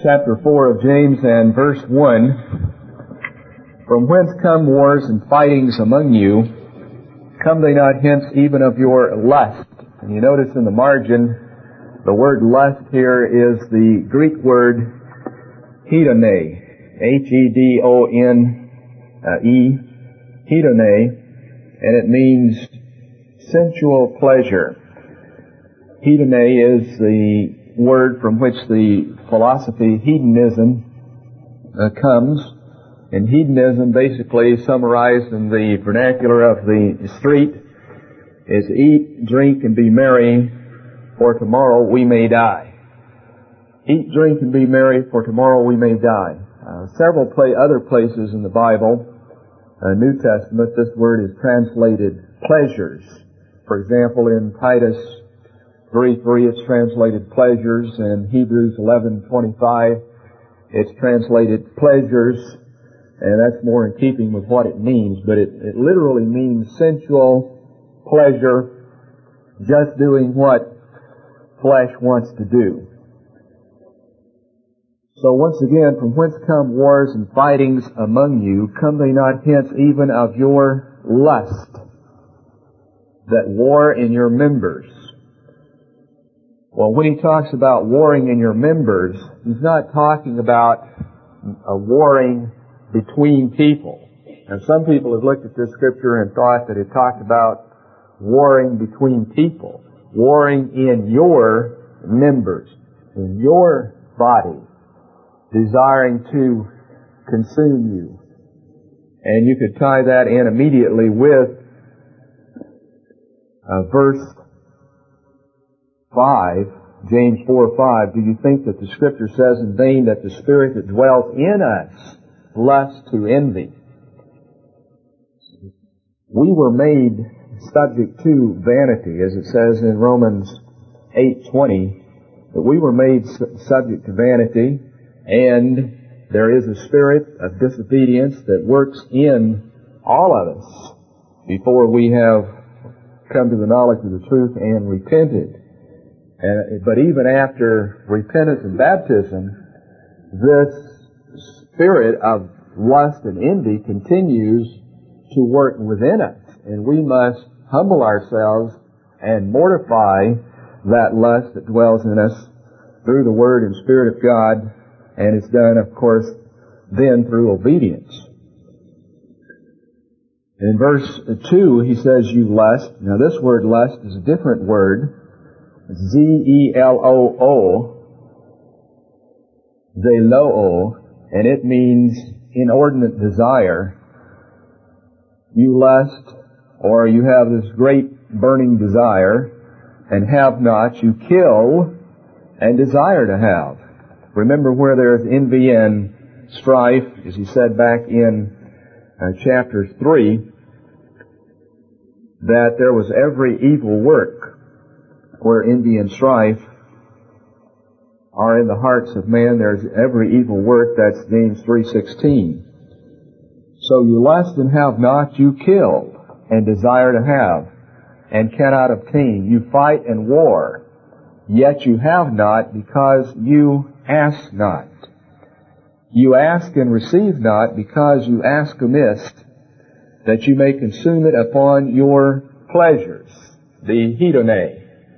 chapter 4 of James and verse 1, "From whence come wars and fightings among you? Come they not hence even of your lust?" And you notice in the margin, the word lust here is the Greek word hedone, Hedone, hedone, and it means sensual pleasure. Hedone is the word from which the philosophy hedonism comes. And hedonism, basically summarized in the vernacular of the street, is eat, drink, and be merry, for tomorrow we may die. Eat, drink, and be merry, for tomorrow we may die. Several other places in the Bible, New Testament, this word is translated pleasures. For example, in Titus 3:3, it's translated pleasures. In Hebrews 11:25, it's translated pleasures. And that's more in keeping with what it means. But it literally means sensual pleasure, just doing what flesh wants to do. So once again, from whence come wars and fightings among you? Come they not hence even of your lust, that war in your members? Well, when he talks about warring in your members, he's not talking about a warring between people. And some people have looked at this scripture and thought that it talked about warring between people, warring in your members, in your body, desiring to consume you. And you could tie that in immediately with verse 5, James 4:5. "Do you think that the Scripture says in vain that the Spirit that dwells in us lusts to envy?" We were made subject to vanity, as it says in Romans 8:20, that we were made subject to vanity, and there is a spirit of disobedience that works in all of us before we have come to the knowledge of the truth and repented. But even after repentance and baptism, this spirit of lust and envy continues to work within us. And we must humble ourselves and mortify that lust that dwells in us through the Word and Spirit of God. And it's done, of course, then through obedience. In verse 2, he says, "You lust." Now this word lust is a different word. Z-E-L-O-O, zeloo, and it means inordinate desire. You lust, or you have this great burning desire, and have not. You kill and desire to have. Remember, where there's envy and strife, as he said back in chapter 3, that there was every evil work. Where envy and strife are in the hearts of man, there's every evil work. That's James 3:16. So you lust and have not, you kill and desire to have, and cannot obtain. You fight and war, yet you have not, because you ask not. You ask and receive not, because you ask amiss, that you may consume it upon your pleasures, the hedone.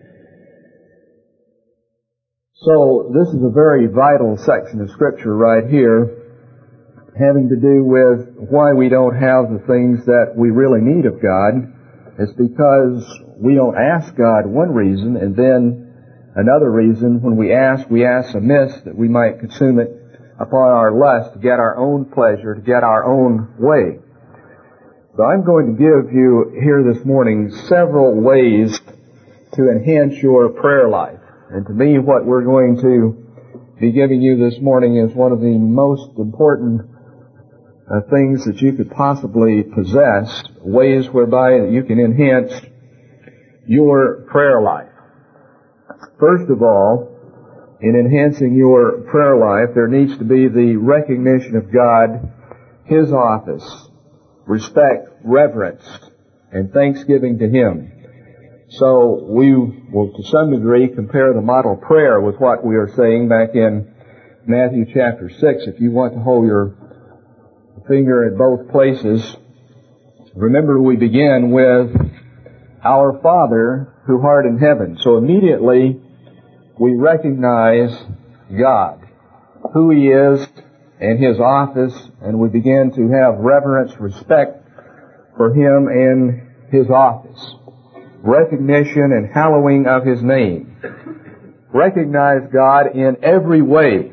So this is a very vital section of Scripture right here, having to do with why we don't have the things that we really need of God. It's because we don't ask God, one reason, and then another reason, when we ask amiss, that we might consume it upon our lust, to get our own pleasure, to get our own way. So I'm going to give you here this morning several ways to enhance your prayer life. And to me, what we're going to be giving you this morning is one of the most important things that you could possibly possess, ways whereby you can enhance your prayer life. First of all, in enhancing your prayer life, there needs to be the recognition of God, His office, respect, reverence, and thanksgiving to Him. So we will, to some degree, compare the model prayer with what we are saying back in Matthew chapter 6, if you want to hold your finger at both places. Remember, we begin with our Father who art in heaven. So immediately we recognize God, who He is, and His office, and we begin to have reverence, respect for Him and His office. Recognition and hallowing of His name. Recognize God in every way.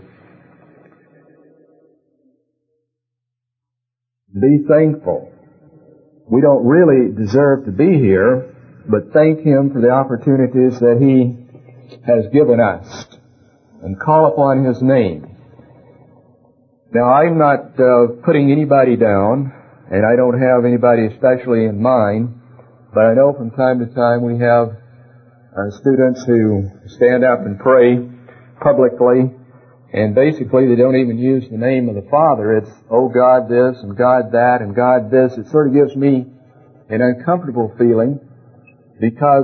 Be thankful. We don't really deserve to be here, but thank Him for the opportunities that He has given us, and call upon His name. Now, I'm not putting anybody down, and I don't have anybody especially in mind, but I know from time to time we have students who stand up and pray publicly, and basically they don't even use the name of the Father. It's, oh God this, and God that, and God this. It sort of gives me an uncomfortable feeling, because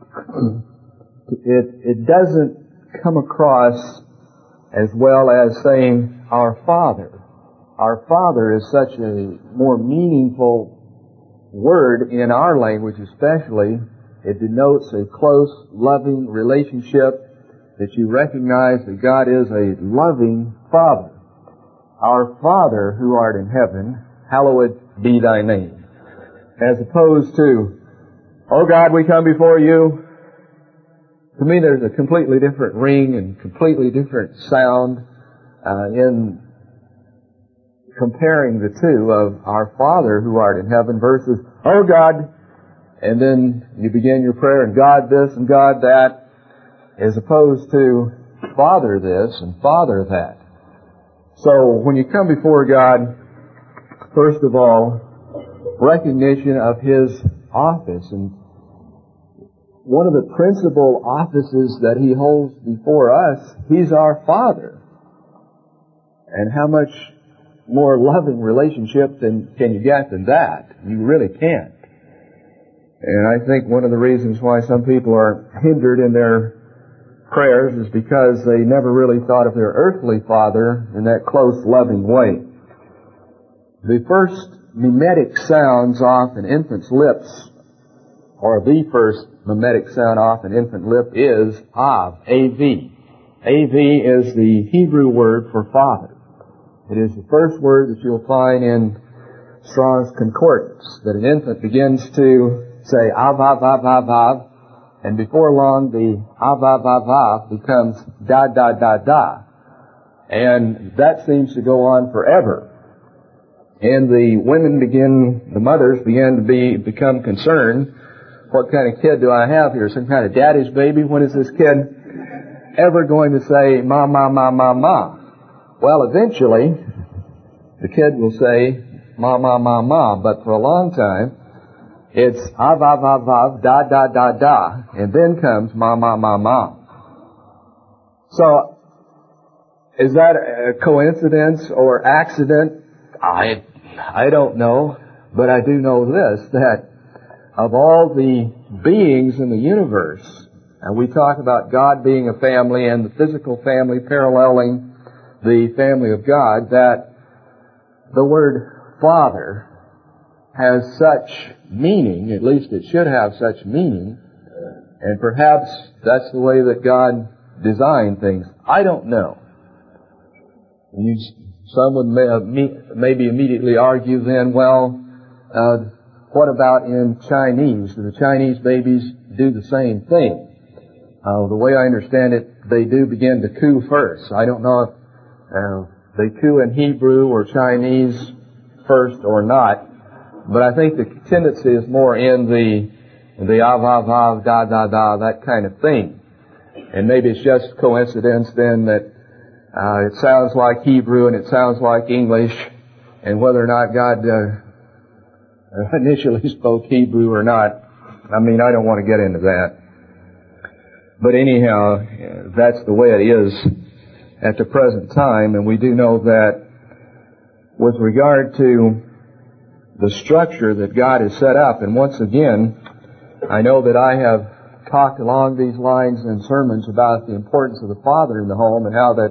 it doesn't come across as well as saying our Father. Our Father is such a more meaningful word in our language especially. It denotes a close, loving relationship, that you recognize that God is a loving Father. Our Father who art in heaven, hallowed be thy name. As opposed to, oh God, we come before you. To me, there's a completely different ring and completely different sound in comparing the two of our Father who art in heaven versus, oh God, and then you begin your prayer, and God this and God that, as opposed to Father this and Father that. So when you come before God, first of all, recognition of His office. And one of the principal offices that He holds before us, He's our Father. And how much more loving relationship can you get than that? You really can't. And I think one of the reasons why some people are hindered in their prayers is because they never really thought of their earthly father in that close, loving way. The first mimetic sounds off an infant's lips, or the first mimetic sound off an infant lip, is Av, A-V. A-V is the Hebrew word for father. It is the first word that you'll find in Strong's Concordance, that an infant begins to say Av, Av, Av, Av, Av, and before long the Av, Av, Av, Av becomes Da, Da, Da, Da. And that seems to go on forever. And the mothers begin to become concerned. What kind of kid do I have here? Some kind of daddy's baby? When is this kid ever going to say ma, ma, ma, ma, ma? Well, eventually, the kid will say ma, ma, ma, ma, but for a long time, it's Av, Av, Av, Av, Da, Da, Da, Da, and then comes Ma, Ma, Ma, Ma. So, is that a coincidence or accident? I don't know, but I do know this, that of all the beings in the universe, and we talk about God being a family and the physical family paralleling the family of God, that the word Father has such meaning, at least it should have such meaning, and perhaps that's the way that God designed things. I don't know. Some would maybe immediately argue then, well, what about in Chinese? Do the Chinese babies do the same thing? The way I understand it, they do begin to coo first. I don't know if they coo in Hebrew or Chinese first or not, but I think the tendency is more in the Av, Av, Av, Da, Da, Da, that kind of thing. And maybe it's just coincidence then that it sounds like Hebrew and it sounds like English, and whether or not God initially spoke Hebrew or not, I mean, I don't want to get into that. But anyhow, that's the way it is at the present time, and we do know that with regard to the structure that God has set up, and once again, I know that I have talked along these lines in sermons about the importance of the father in the home and how that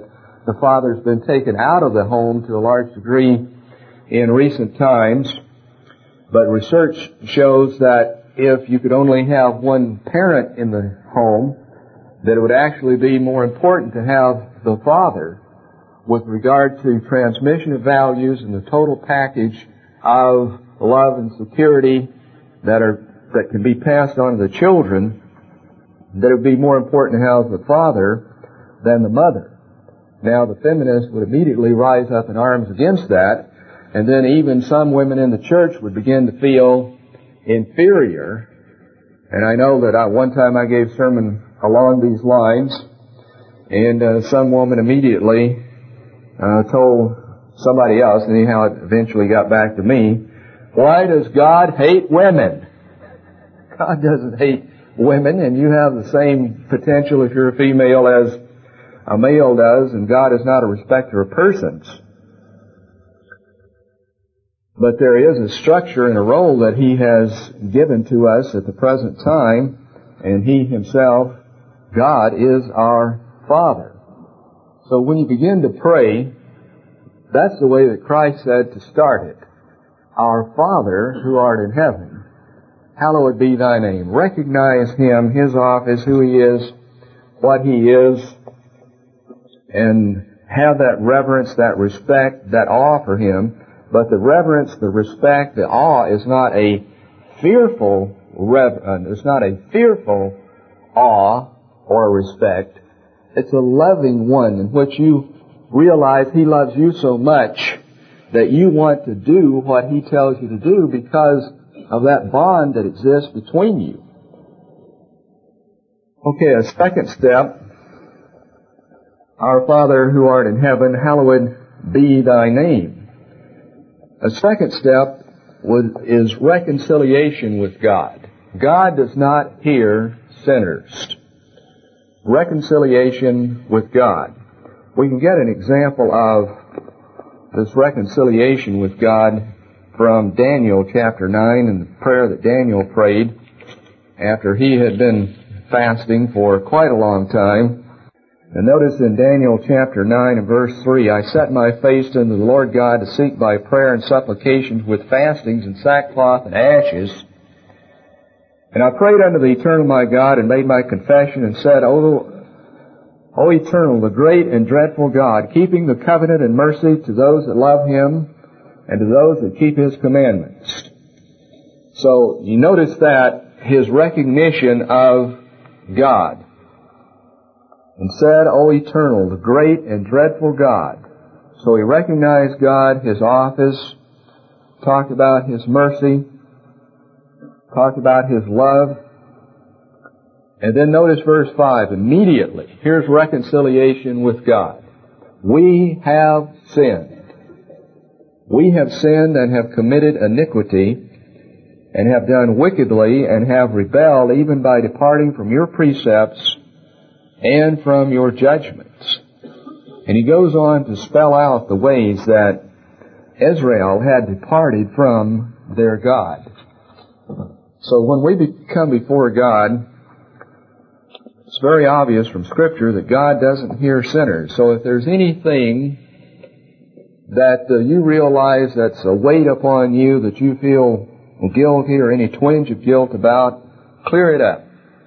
the father's been taken out of the home to a large degree in recent times. But research shows that if you could only have one parent in the home, that it would actually be more important to have the father with regard to transmission of values and the total package of love and security that can be passed on to the children, that it would be more important to have the father than the mother. Now, the feminists would immediately rise up in arms against that, and then even some women in the church would begin to feel inferior. And I know that one time I gave a sermon along these lines, and some woman immediately told somebody else, and anyhow it eventually got back to me, why does God hate women? God doesn't hate women, and you have the same potential if you're a female as a male does, and God is not a respecter of persons. But there is a structure and a role that He has given to us at the present time, and He Himself, God, is our Father. So when you begin to pray, that's the way that Christ said to start it. Our Father, who art in heaven, hallowed be thy name. Recognize Him, His office, who He is, what He is, and have that reverence, that respect, that awe for Him. But the reverence, the respect, the awe is not a fearful it's not a fearful awe or respect. It's a loving one in which you realize He loves you so much that you want to do what He tells you to do because of that bond that exists between you. Okay, a second step. Our Father who art in heaven, hallowed be thy name. A second step is reconciliation with God. God does not hear sinners. Reconciliation with God. We can get an example of this reconciliation with God from Daniel chapter 9 and the prayer that Daniel prayed after he had been fasting for quite a long time. And notice in Daniel chapter 9 and verse 3, I set my face unto the Lord God to seek by prayer and supplications with fastings and sackcloth and ashes. And I prayed unto the eternal my God and made my confession and said, O eternal, the great and dreadful God, keeping the covenant and mercy to those that love Him and to those that keep His commandments. So you notice that his recognition of God. And said, O eternal, the great and dreadful God. So he recognized God, His office, talked about His mercy, talked about His love. And then notice verse 5, immediately, here's reconciliation with God. We have sinned. We have sinned and have committed iniquity and have done wickedly and have rebelled even by departing from your precepts and from your judgments. And he goes on to spell out the ways that Israel had departed from their God. So when we come before God, it's very obvious from Scripture that God doesn't hear sinners. So if there's anything that you realize that's a weight upon you, that you feel guilty or any twinge of guilt about, clear it up.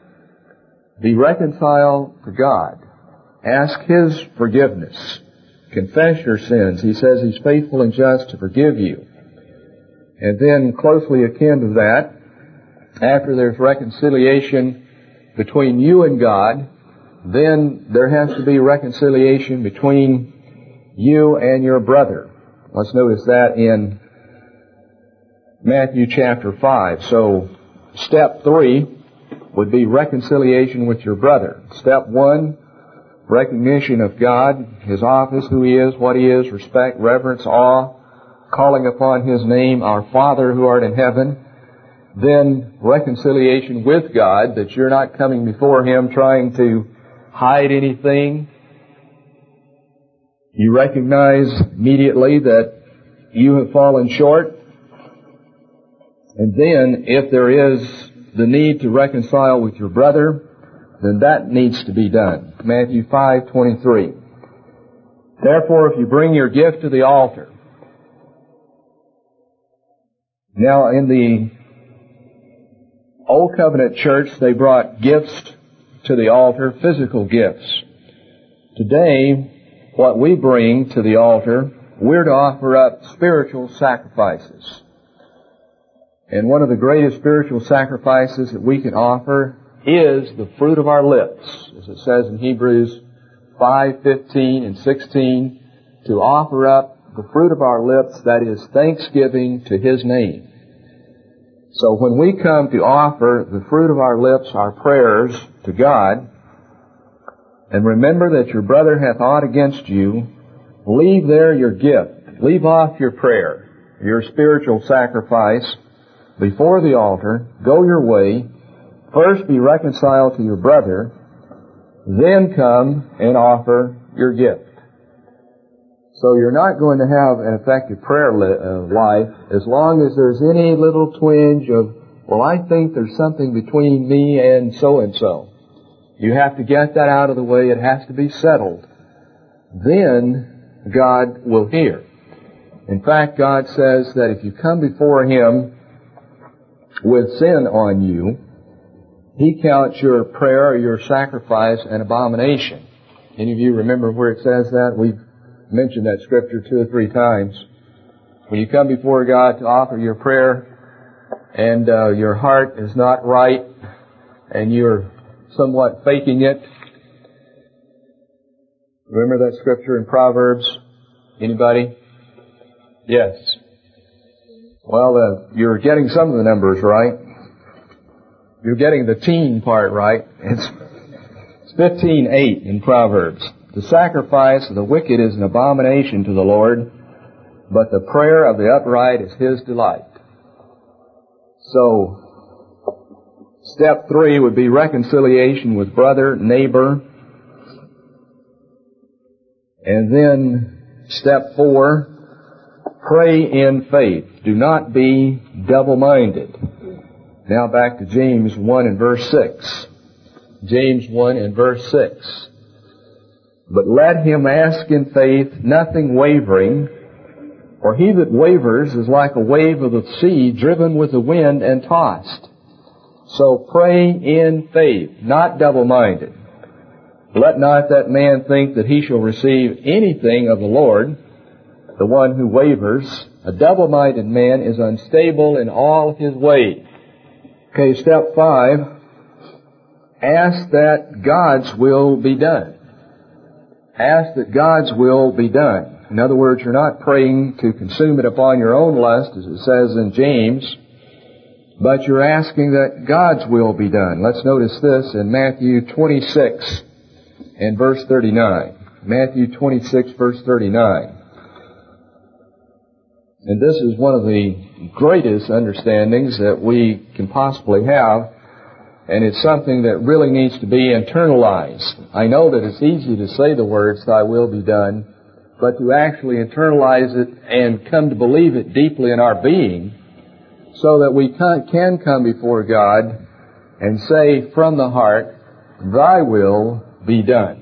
Be reconciled to God. Ask His forgiveness. Confess your sins. He says He's faithful and just to forgive you. And then closely akin to that, after there's reconciliation between you and God, then there has to be reconciliation between you and your brother. Let's notice that in Matthew chapter 5. So, step 3 would be reconciliation with your brother. Step 1, recognition of God, His office, who He is, what He is, respect, reverence, awe, calling upon His name, our Father who art in heaven. Then reconciliation with God, that you're not coming before Him trying to hide anything. You recognize immediately that you have fallen short. And then, if there is the need to reconcile with your brother, then that needs to be done. Matthew 5:23. Therefore, if you bring your gift to the altar. Now, in the Old Covenant church, they brought gifts to the altar, physical gifts. Today, what we bring to the altar, we're to offer up spiritual sacrifices. And one of the greatest spiritual sacrifices that we can offer is the fruit of our lips, as it says in Hebrews 5:15 and 16, to offer up the fruit of our lips, that is thanksgiving to His name. So when we come to offer the fruit of our lips, our prayers to God, and remember that your brother hath aught against you, leave there your gift. Leave off your prayer, your spiritual sacrifice before the altar. Go your way. First be reconciled to your brother, then come and offer your gift. So you're not going to have an effective prayer life as long as there's any little twinge of, well, I think there's something between me and so-and-so. You have to get that out of the way. It has to be settled. Then God will hear. In fact, God says that if you come before Him with sin on you, He counts your prayer or your sacrifice an abomination. Any of you remember where it says that? We've mentioned that scripture 2 or 3 times. When you come before God to offer your prayer and your heart is not right and you're somewhat faking it. Remember that scripture in Proverbs? Anybody? Yes. Well, you're getting some of the numbers right. You're getting the teen part right. It's 15:8 in Proverbs. The sacrifice of the wicked is an abomination to the Lord, but the prayer of the upright is His delight. So, step 3 would be reconciliation with brother, neighbor. And then step 4, pray in faith. Do not be double-minded. Now back to James 1 and verse 6. James 1 and verse 6. But let him ask in faith, nothing wavering, for he that wavers is like a wave of the sea driven with the wind and tossed. So pray in faith, not double-minded. Let not that man think that he shall receive anything of the Lord, the one who wavers. A double-minded man is unstable in all his ways. Okay, step 5, ask that God's will be done. Ask that God's will be done. In other words, you're not praying to consume it upon your own lust, as it says in James, but you're asking that God's will be done. Let's notice this in Matthew 26 and verse 39. Matthew 26, verse 39. And this is one of the greatest understandings that we can possibly have, and it's something that really needs to be internalized. I know that it's easy to say the words, thy will be done, but to actually internalize it and come to believe it deeply in our being so that we can come before God and say from the heart, thy will be done.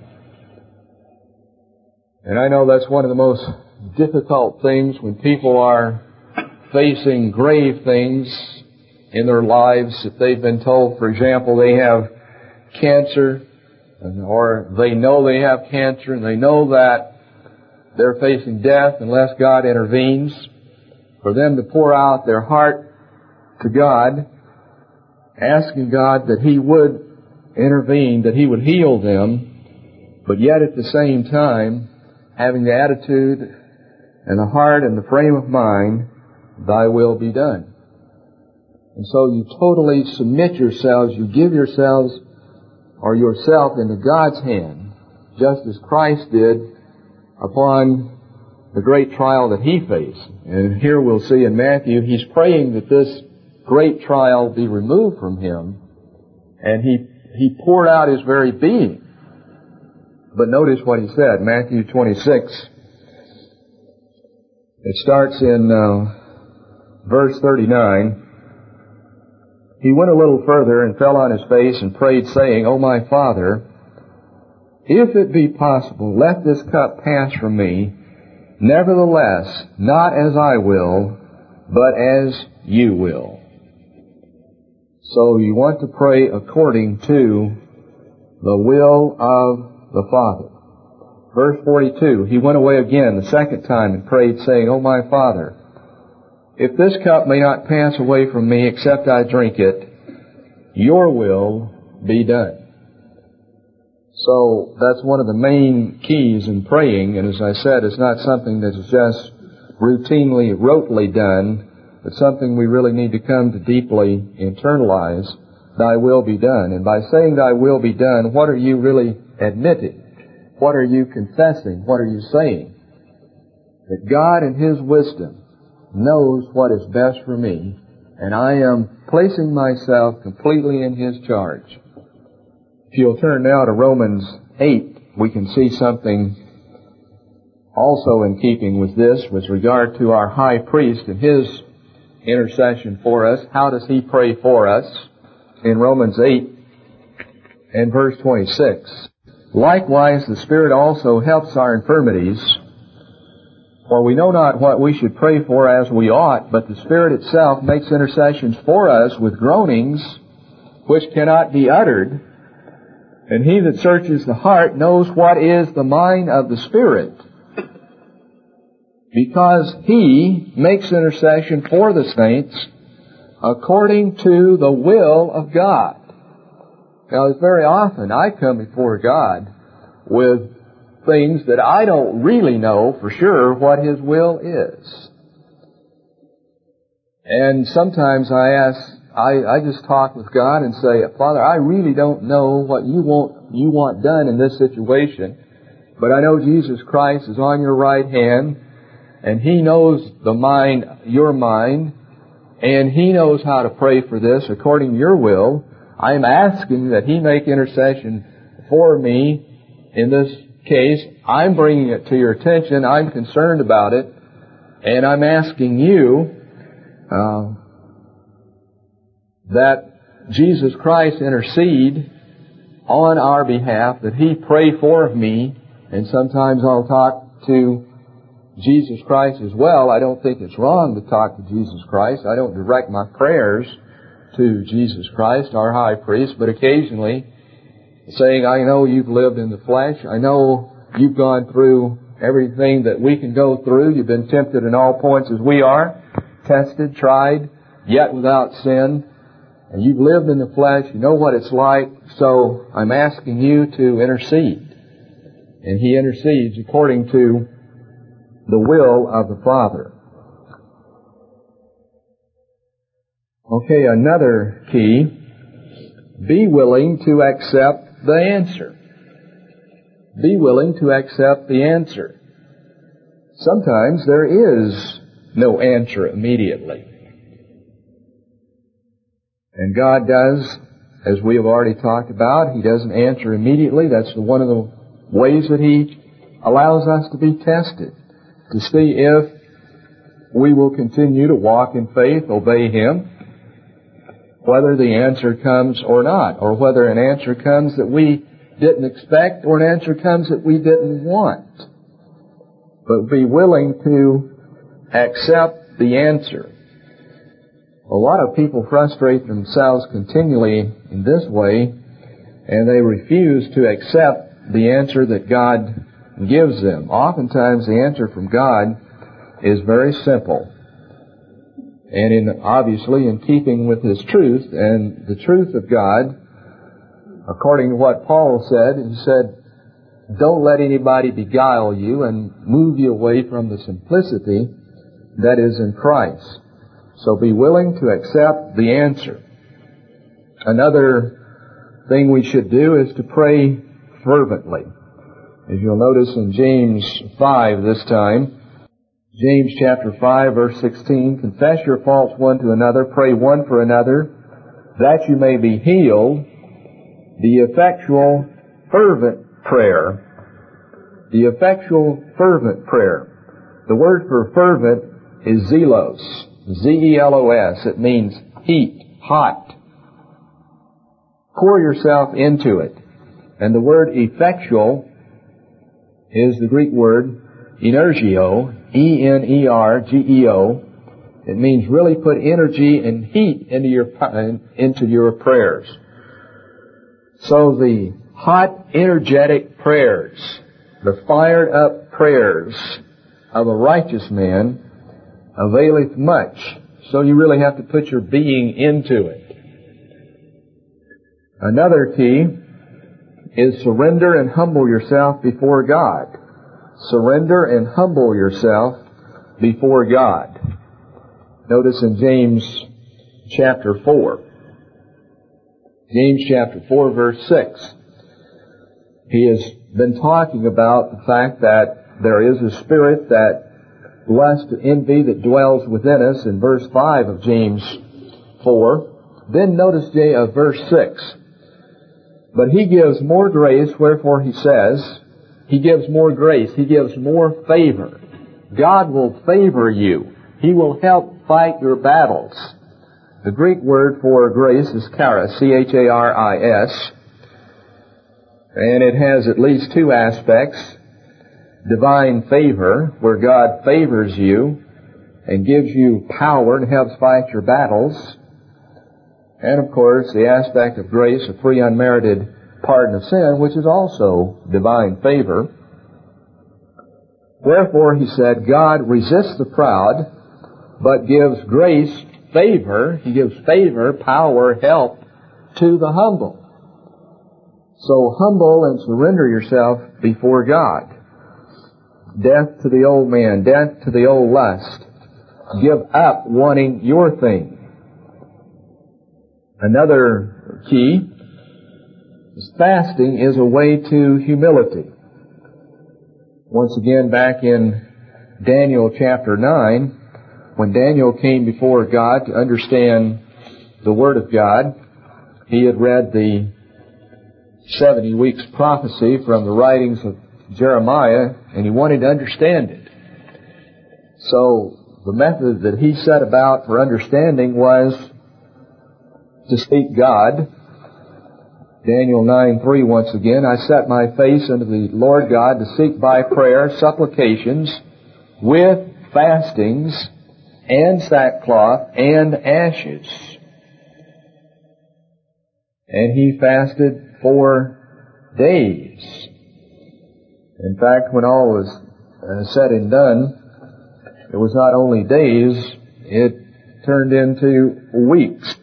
And I know that's one of the most difficult things when people are facing grave things in their lives. If they've been told, for example, they have cancer, or they know they have cancer and they know that they're facing death unless God intervenes, for them to pour out their heart to God, asking God that He would intervene, that He would heal them, but yet at the same time having the attitude and the heart and the frame of mind, thy will be done. And so you totally submit yourselves, you give yourselves or yourself into God's hand, just as Christ did upon the great trial that He faced. And here we'll see in Matthew, He's praying that this great trial be removed from Him, and He poured out His very being. But notice what He said, Matthew 26. It starts in verse 39. He went a little further and fell on his face and prayed, saying, O my Father, if it be possible, let this cup pass from me. Nevertheless, not as I will, but as you will. So you want to pray according to the will of the Father. Verse 42, he went away again the second time and prayed, saying, O my Father, if this cup may not pass away from me except I drink it, your will be done. So that's one of the main keys in praying, and as I said, it's not something that is just routinely, rotely done, but something we really need to come to deeply internalize. Thy will be done. And by saying thy will be done, what are you really admitting? What are you confessing? What are you saying? That God in His wisdom knows what is best for me, and I am placing myself completely in His charge. If you'll turn now to Romans 8, we can see something also in keeping with this with regard to our high priest and his intercession for us. How does he pray for us? In Romans 8 and verse 26. Likewise, the Spirit also helps our infirmities, for we know not what we should pray for as we ought, but the Spirit itself makes intercessions for us with groanings which cannot be uttered. And He that searches the heart knows what is the mind of the Spirit, because He makes intercession for the saints according to the will of God. Now, it's very often I come before God with things that I don't really know for sure what His will is. And sometimes I just talk with God and say, Father, I really don't know what you want done in this situation, but I know Jesus Christ is on your right hand, and He knows your mind, and He knows how to pray for this according to your will. I am asking that He make intercession for me in this case. I'm bringing it to your attention. I'm concerned about it, and I'm asking you that Jesus Christ intercede on our behalf, that He pray for me, and sometimes I'll talk to Jesus Christ as well. I don't think it's wrong to talk to Jesus Christ. I don't direct my prayers to Jesus Christ, our high priest, but occasionally saying, I know you've lived in the flesh. I know you've gone through everything that we can go through. You've been tempted in all points as we are, tested, tried, yet without sin. And you've lived in the flesh. You know what it's like. So I'm asking you to intercede. And He intercedes according to the will of the Father. Okay, another key. Be willing to accept the answer. Be willing to accept the answer. Sometimes there is no answer immediately. And God does, as we have already talked about, He doesn't answer immediately. That's one of the ways that He allows us to be tested, to see if we will continue to walk in faith, obey Him, whether the answer comes or not, or whether an answer comes that we didn't expect or an answer comes that we didn't want. But be willing to accept the answer. A lot of people frustrate themselves continually in this way, and they refuse to accept the answer that God gives them. Oftentimes the answer from God is very simple, and obviously in keeping with His truth, and the truth of God, according to what Paul said, he said, don't let anybody beguile you and move you away from the simplicity that is in Christ. So be willing to accept the answer. Another thing we should do is to pray fervently. As you'll notice in James 5 this time, James chapter 5 verse 16, confess your faults one to another, pray one for another, that you may be healed. The effectual fervent prayer. The effectual fervent prayer. The word for fervent is zelos. Z-E-L-O-S. It means heat, hot. Pour yourself into it. And the word effectual is the Greek word energio, E-N-E-R-G-E-O. It means really put energy and heat into your prayers. So the hot, energetic prayers, the fired up prayers of a righteous man availeth much. So you really have to put your being into it. Another key is surrender and humble yourself before God. Surrender and humble yourself before God. Notice in James chapter 4. James chapter 4 verse 6. He has been talking about the fact that there is a spirit, that lust, envy that dwells within us in verse 5 of James 4. Then notice verse 6. But He gives more grace, wherefore He says, He gives more grace, He gives more favor. God will favor you. He will help fight your battles. The Greek word for grace is charis, C-H-A-R-I-S. And it has at least two aspects. Divine favor, where God favors you and gives you power and helps fight your battles. And of course, the aspect of grace, a free unmerited pardon of sin, which is also divine favor. Wherefore, he said, God resists the proud, but gives grace, favor. He gives favor, power, help to the humble. So humble and surrender yourself before God. Death to the old man, death to the old lust. Give up wanting your thing. Another key is fasting is a way to humility. Once again, back in Daniel chapter 9, when Daniel came before God to understand the Word of God, he had read the 70 weeks prophecy from the writings of Jeremiah, and he wanted to understand it. So the method that he set about for understanding was to seek God. Daniel 9:3 once again, I set my face unto the Lord God to seek by prayer, supplications, with fastings, and sackcloth, and ashes. And he fasted 4 days. In fact, when all was said and done, it was not only days, it turned into weeks.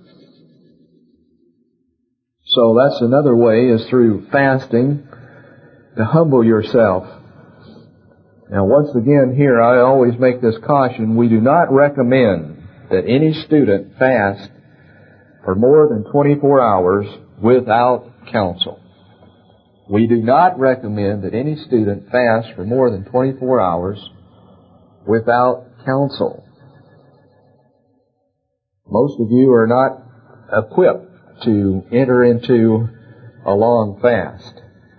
So that's another way, is through fasting, to humble yourself. Now once again here, I always make this caution, we do not recommend that any student fast for more than 24 hours without counsel. We do not recommend that any student fast for more than 24 hours without counsel. Most of you are not equipped to enter into a long fast.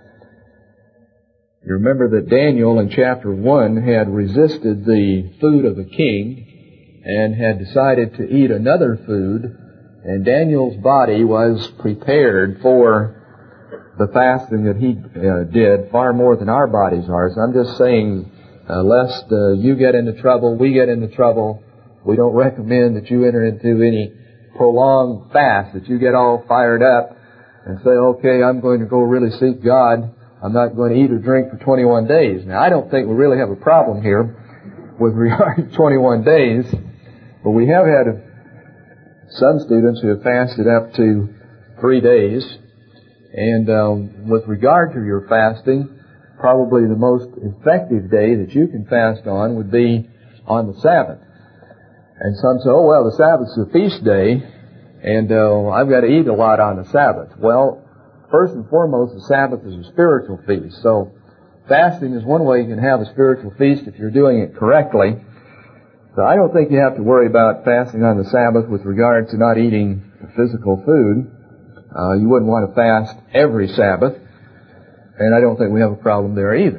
You remember that Daniel in chapter 1 had resisted the food of the king and had decided to eat another food, and Daniel's body was prepared for the fasting that he did far more than our bodies are. So I'm just saying, lest you get into trouble, we get into trouble, we don't recommend that you enter into any prolonged fast, that you get all fired up and say, okay, I'm going to go really seek God. I'm not going to eat or drink for 21 days. Now, I don't think we really have a problem here with regard to 21 days, but we have had some students who have fasted up to 3 days. And with regard to your fasting, probably the most effective day that you can fast on would be on the Sabbath. And some say, oh, well, the Sabbath's a feast day, and I've got to eat a lot on the Sabbath. Well, first and foremost, the Sabbath is a spiritual feast. So fasting is one way you can have a spiritual feast if you're doing it correctly. So I don't think you have to worry about fasting on the Sabbath with regard to not eating physical food. You wouldn't want to fast every Sabbath, and I don't think we have a problem there either.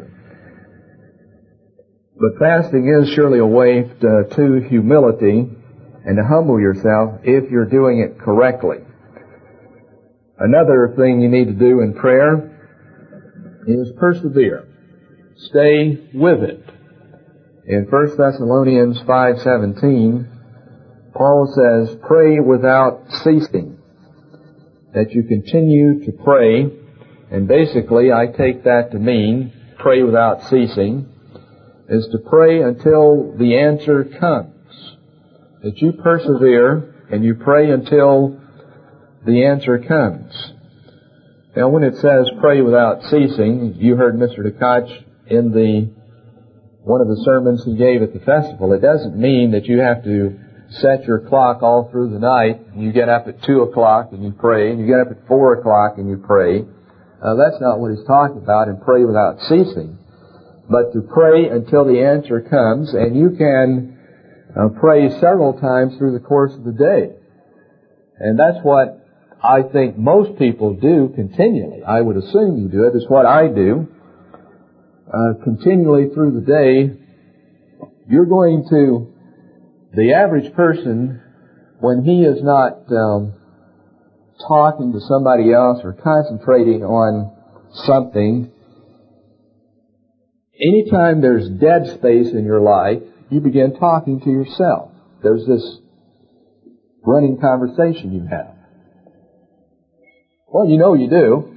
But fasting is surely a way to humility and to humble yourself if you're doing it correctly. Another thing you need to do in prayer is persevere. Stay with it. In 1 Thessalonians 5:17, Paul says, pray without ceasing. That you continue to pray, and basically I take that to mean, pray without ceasing, is to pray until the answer comes. That you persevere and you pray until the answer comes. Now when it says pray without ceasing, you heard Mr. DeKoch in one of the sermons he gave at the festival. It doesn't mean that you have to set your clock all through the night, and you get up at 2 o'clock and you pray, and you get up at 4 o'clock and you pray. That's not what he's talking about in pray without ceasing. But to pray until the answer comes, and you can pray several times through the course of the day. And that's what I think most people do continually. I would assume you do it. It's what I do. Continually through the day, you're going to, the average person, when he is not talking to somebody else or concentrating on something, anytime there's dead space in your life, you begin talking to yourself. There's this running conversation you have. Well, you know you do.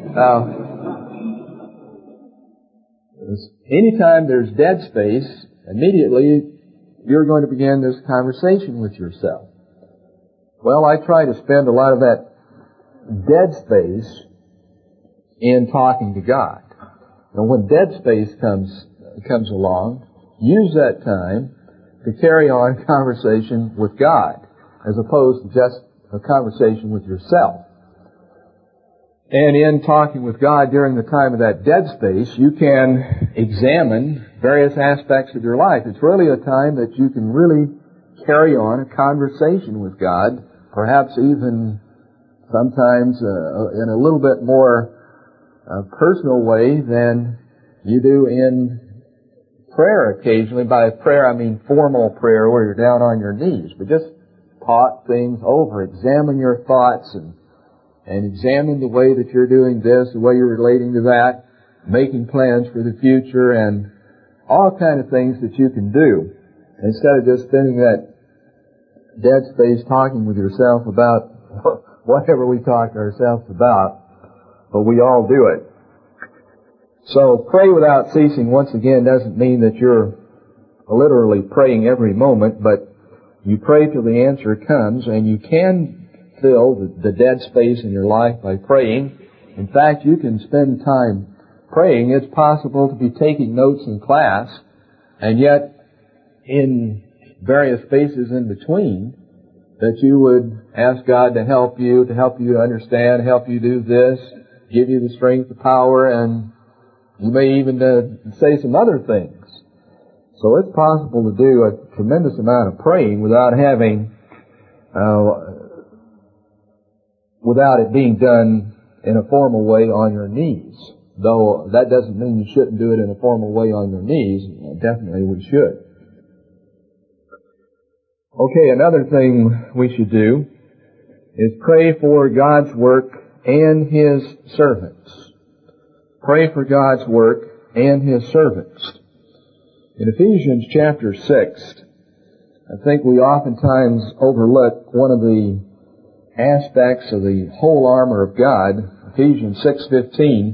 Anytime there's dead space, immediately you're going to begin this conversation with yourself. Well, I try to spend a lot of that dead space in talking to God. And when dead space comes along, use that time to carry on conversation with God, as opposed to just a conversation with yourself. And in talking with God during the time of that dead space, you can examine various aspects of your life. It's really a time that you can really carry on a conversation with God, perhaps even sometimes in a little bit more personal way than you do in prayer occasionally. By prayer, I mean formal prayer where you're down on your knees. But just talk things over, examine your thoughts and examine the way that you're doing this, the way you're relating to that, making plans for the future, and all kind of things that you can do instead of just spending that dead space talking with yourself about whatever we talk to ourselves about, but we all do it. So pray without ceasing, once again, doesn't mean that you're literally praying every moment, but you pray till the answer comes, and you can fill the dead space in your life by praying. In fact, you can spend time praying. It's possible to be taking notes in class, and yet in various spaces in between, that you would ask God to help you to understand, help you do this, give you the strength, the power, and you may even say some other things. So it's possible to do a tremendous amount of praying without it being done in a formal way on your knees. Though that doesn't mean you shouldn't do it in a formal way on your knees. Definitely we should. Okay, another thing we should do is pray for God's work and His servants. Pray for God's work and His servants. In Ephesians chapter 6, I think we oftentimes overlook one of the aspects of the whole armor of God. Ephesians 6:15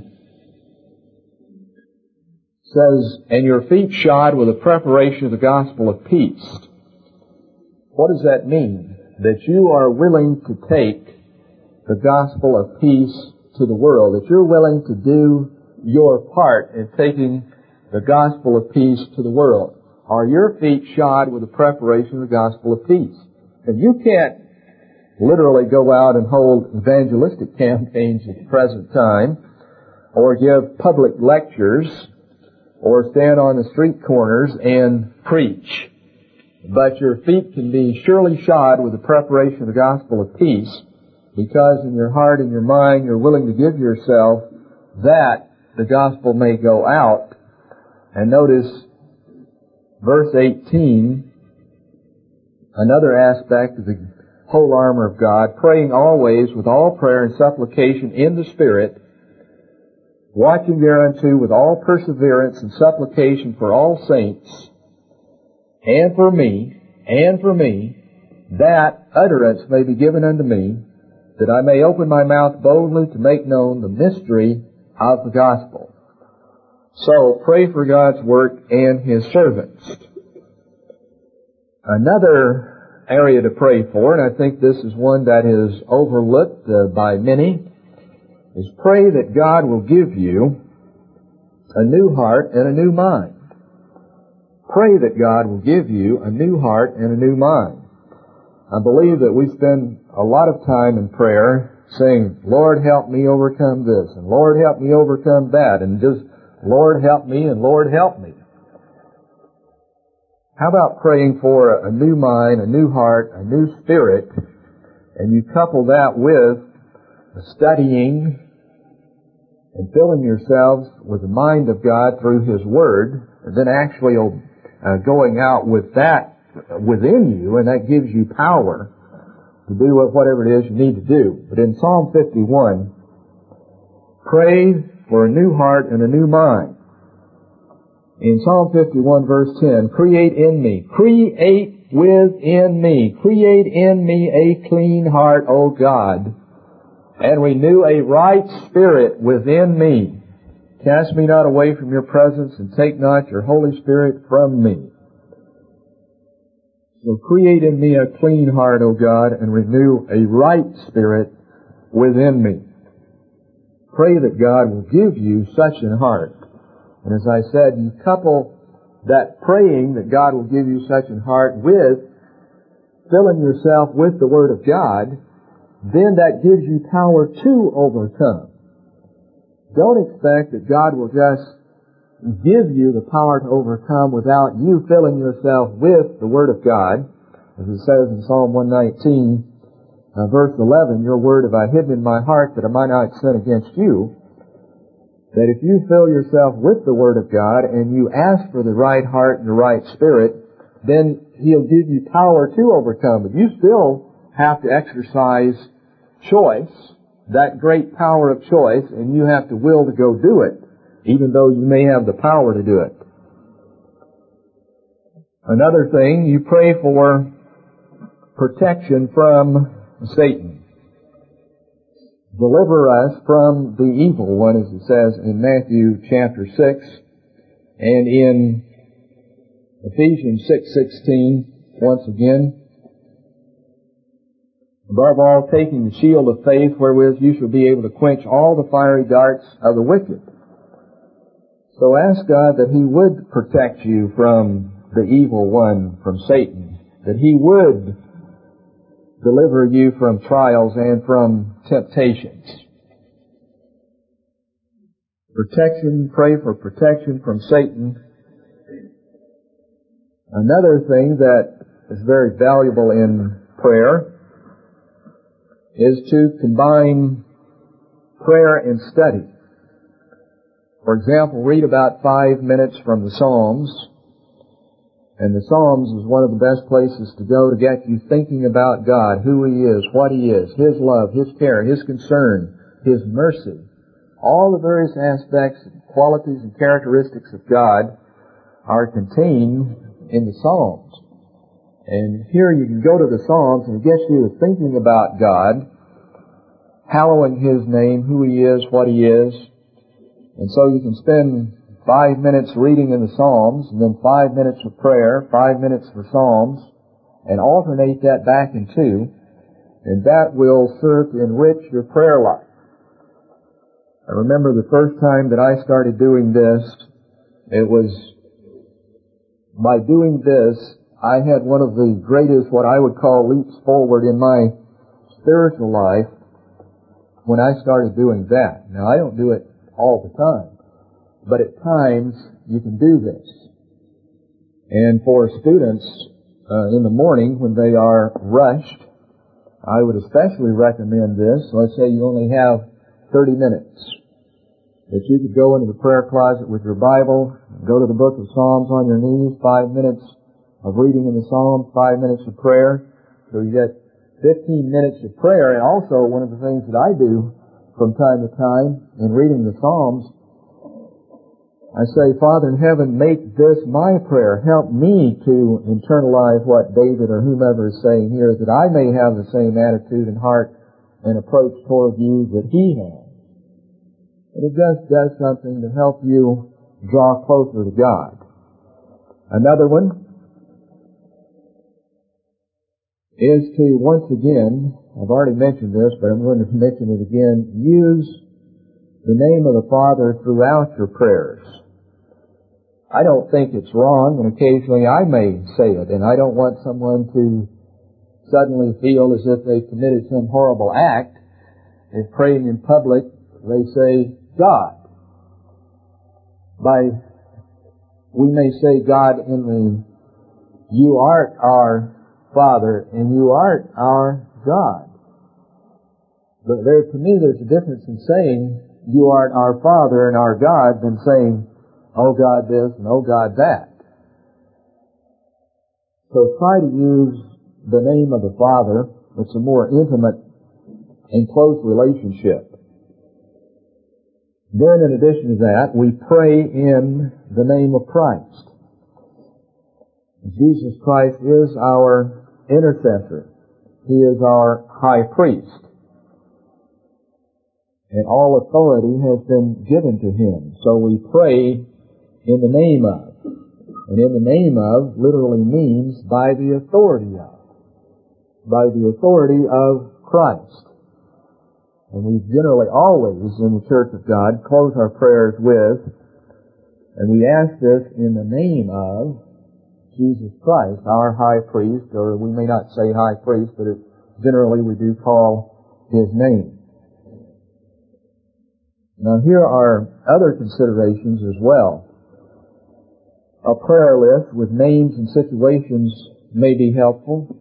says, "And your feet shod with the preparation of the gospel of peace." What does that mean? That you are willing to take the gospel of peace to the world, that you're willing to do your part in taking the gospel of peace to the world. Are your feet shod with the preparation of the gospel of peace? And you can't literally go out and hold evangelistic campaigns at the present time, or give public lectures, or stand on the street corners and preach. But your feet can be surely shod with the preparation of the gospel of peace, because in your heart and your mind you're willing to give yourself that the gospel may go out. And notice verse 18, another aspect of whole armor of God, praying always with all prayer and supplication in the Spirit, watching thereunto with all perseverance and supplication for all saints, and for me, that utterance may be given unto me, that I may open my mouth boldly to make known the mystery of the gospel. So, pray for God's work and His servants. Another area to pray for, and I think this is one that is overlooked by many, is pray that God will give you a new heart and a new mind. Pray that God will give you a new heart and a new mind. I believe that we spend a lot of time in prayer saying, Lord, help me overcome this, and Lord, help me overcome that, and just, Lord, help me, and Lord, help me. How about praying for a new mind, a new heart, a new spirit, and you couple that with studying and filling yourselves with the mind of God through His Word, and then actually going out with that within you, and that gives you power to do whatever it is you need to do. But in Psalm 51, pray for a new heart and a new mind. In Psalm 51 verse 10, create within me a clean heart, O God, and renew a right spirit within me. Cast me not away from your presence, and take not your Holy Spirit from me. So create in me a clean heart, O God, and renew a right spirit within me. Pray that God will give you such an heart. And as I said, you couple that praying that God will give you such an heart with filling yourself with the Word of God, then that gives you power to overcome. Don't expect that God will just give you the power to overcome without you filling yourself with the Word of God. As it says in Psalm 119, verse 11, your Word have I hidden in my heart that I might not sin against you. That if you fill yourself with the Word of God and you ask for the right heart and the right spirit, then He'll give you power to overcome. But you still have to exercise choice, that great power of choice, and you have to will to go do it, even though you may have the power to do it. Another thing, you pray for protection from Satan. Deliver us from the evil one, as it says in Matthew chapter 6, and in Ephesians 6:16, once again. Above all, taking the shield of faith, wherewith you shall be able to quench all the fiery darts of the wicked. So ask God that He would protect you from the evil one, from Satan, that He would deliver you from trials and from temptations. Protection, pray for protection from Satan. Another thing that is very valuable in prayer is to combine prayer and study. For example, read about 5 minutes from the Psalms. And the Psalms is one of the best places to go to get you thinking about God, who He is, what He is, His love, His care, His concern, His mercy. All the various aspects, qualities, and characteristics of God are contained in the Psalms. And here you can go to the Psalms and it gets you to thinking about God, hallowing His name, who He is, what He is. And so you can spend 5 minutes reading in the Psalms, and then 5 minutes for prayer, 5 minutes for Psalms, and alternate that back in two, and that will serve to enrich your prayer life. I remember the first time that I started doing this, it was by doing this, I had one of the greatest, what I would call leaps forward in my spiritual life when I started doing that. Now, I don't do it all the time, but at times you can do this. And for students in the morning when they are rushed, I would especially recommend this. Let's say you only have 30 minutes. That you could go into the prayer closet with your Bible, go to the book of Psalms on your knees, 5 minutes of reading in the Psalms, 5 minutes of prayer. So you get 15 minutes of prayer. And also one of the things that I do from time to time in reading the Psalms, I say, Father in heaven, make this my prayer. Help me to internalize what David or whomever is saying here, that I may have the same attitude and heart and approach toward you that he has. And it just does something to help you draw closer to God. Another one is to, once again, I've already mentioned this, but I'm going to mention it again, use the name of the Father throughout your prayers. I don't think it's wrong, and occasionally I may say it, and I don't want someone to suddenly feel as if they've committed some horrible act. If praying in public, they say, God. We may say God in the, you art our Father, and you art our God. But to me, there's a difference in saying, you art our Father and our God, than saying, oh God this and oh God that. So try to use the name of the Father. It's a more intimate and close relationship. Then in addition to that, we pray in the name of Christ. Jesus Christ is our intercessor. He is our high priest. And all authority has been given to Him. So we pray in the name of. And in the name of literally means by the authority of. By the authority of Christ. And we generally always in the Church of God close our prayers with, and we ask this in the name of Jesus Christ, our high priest, or we may not say high priest, but generally we do call His name. Now here are other considerations as well. A prayer list with names and situations may be helpful.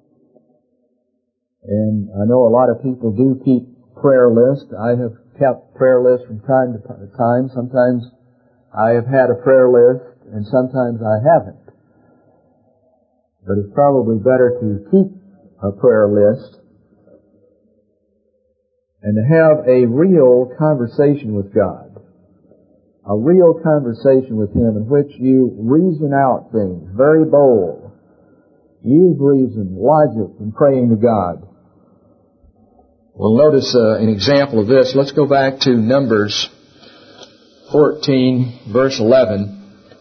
And I know a lot of people do keep prayer lists. I have kept prayer lists from time to time. Sometimes I have had a prayer list and sometimes I haven't. But it's probably better to keep a prayer list and to have a real conversation with God. A real conversation with Him in which you reason out things, very bold. Use reason, logic in praying to God. Well, notice an example of this. Let's go back to Numbers 14, verse 11.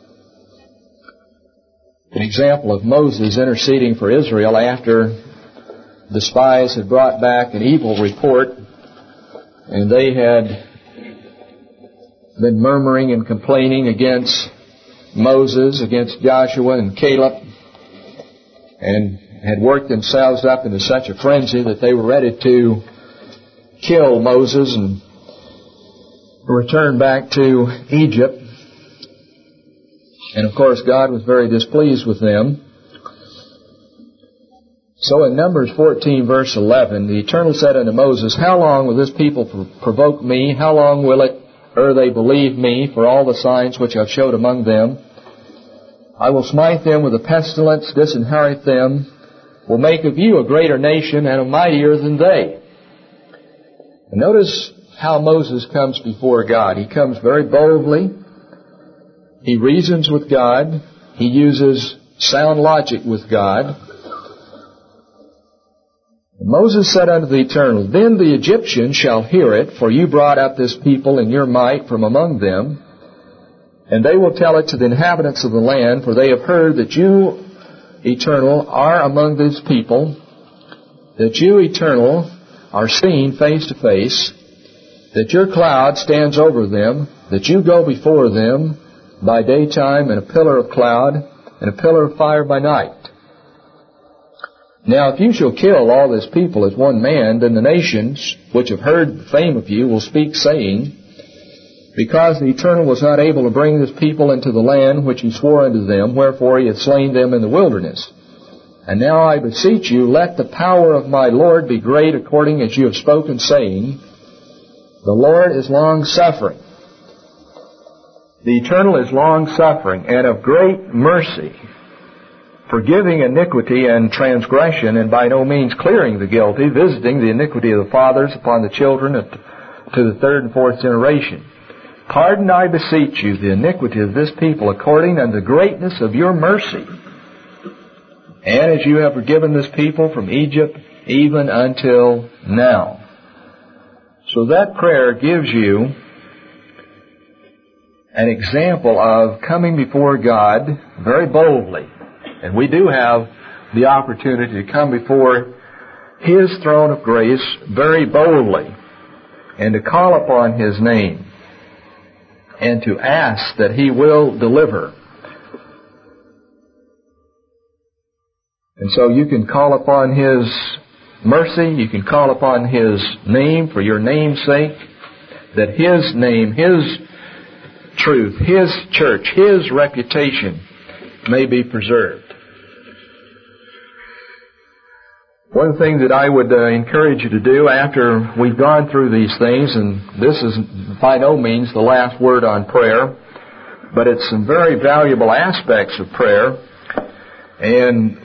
An example of Moses interceding for Israel after the spies had brought back an evil report, and they had been murmuring and complaining against Moses, against Joshua and Caleb, and had worked themselves up into such a frenzy that they were ready to kill Moses and return back to Egypt. And of course God was very displeased with them. So in Numbers 14 verse 11, the Eternal said unto Moses, How long will this people provoke me? How long will it ere they believe me for all the signs which I've showed among them? I will smite them with a pestilence, disinherit them, will make of you a greater nation and a mightier than they. And notice how Moses comes before God. He comes very boldly. He reasons with God. He uses sound logic with God. And Moses said unto the Eternal, Then the Egyptians shall hear it, for you brought up this people in your might from among them. And they will tell it to the inhabitants of the land, for they have heard that you, Eternal, are among this people, that you, Eternal, are seen face to face, that your cloud stands over them, that you go before them by daytime in a pillar of cloud and a pillar of fire by night. Now if you shall kill all this people as one man, then the nations which have heard the fame of you will speak, saying, Because the Eternal was not able to bring this people into the land which He swore unto them, wherefore He hath slain them in the wilderness. And now I beseech you, let the power of my Lord be great, according as you have spoken, saying, The Lord is long-suffering. The Eternal is long-suffering and of great mercy, forgiving iniquity and transgression, and by no means clearing the guilty, visiting the iniquity of the fathers upon the children to the third and fourth generation. Pardon, I beseech you, the iniquity of this people according unto the greatness of your mercy, and as you have forgiven this people from Egypt even until now. So that prayer gives you an example of coming before God very boldly. And we do have the opportunity to come before His throne of grace very boldly and to call upon His name and to ask that He will deliver. And so you can call upon His mercy, you can call upon His name for your name's sake, that His name, His truth, His church, His reputation may be preserved. One of the things that I would encourage you to do after we've gone through these things, and this is by no means the last word on prayer, but it's some very valuable aspects of prayer, and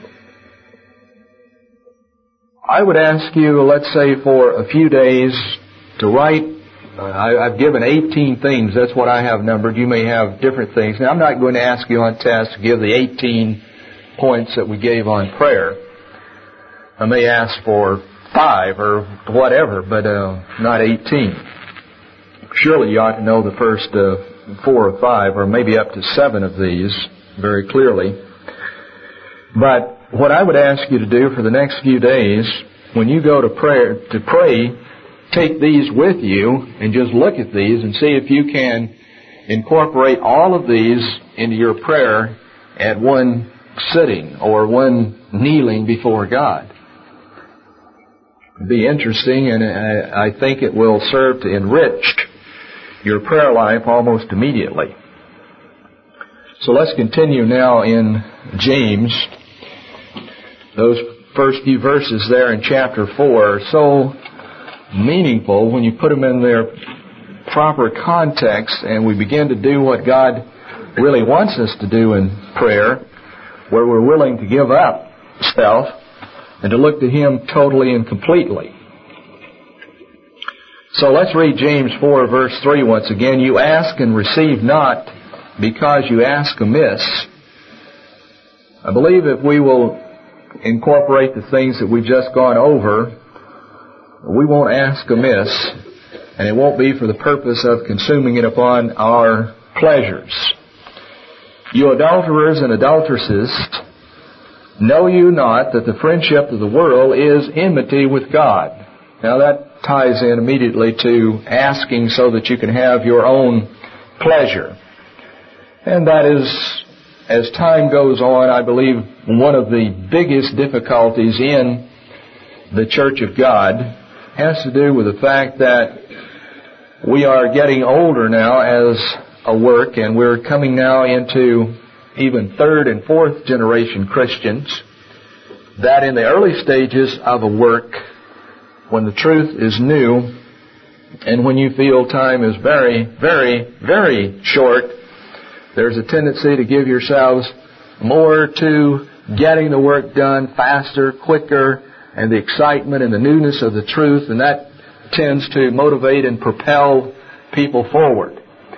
I would ask you, let's say for a few days, to write, I've given 18 things, that's what I have numbered. You may have different things. Now, I'm not going to ask you on test to give the 18 points that we gave on prayer. I may ask for 5 or whatever, but not 18. Surely you ought to know the first 4 or 5, or maybe up to 7 of these very clearly. But what I would ask you to do for the next few days, when you go to pray, take these with you and just look at these and see if you can incorporate all of these into your prayer at one sitting or one kneeling before God. It'll be interesting, and I think it will serve to enrich your prayer life almost immediately. So let's continue now in James. Those first few verses there in chapter 4 are so meaningful when you put them in their proper context and we begin to do what God really wants us to do in prayer, where we're willing to give up self and to look to Him totally and completely. So let's read James 4 verse 3 once again. You ask and receive not because you ask amiss. I believe if we will incorporate the things that we've just gone over, we won't ask amiss, and it won't be for the purpose of consuming it upon our pleasures. You adulterers and adulteresses, know you not that the friendship of the world is enmity with God? Now that ties in immediately to asking so that you can have your own pleasure. And that is, as time goes on, I believe one of the biggest difficulties in the Church of God has to do with the fact that we are getting older now as a work, and we're coming now into even third and fourth generation Christians, that in the early stages of a work, when the truth is new, and when you feel time is very, very, very short, there's a tendency to give yourselves more to getting the work done faster, quicker, and the excitement and the newness of the truth, and that tends to motivate and propel people forward.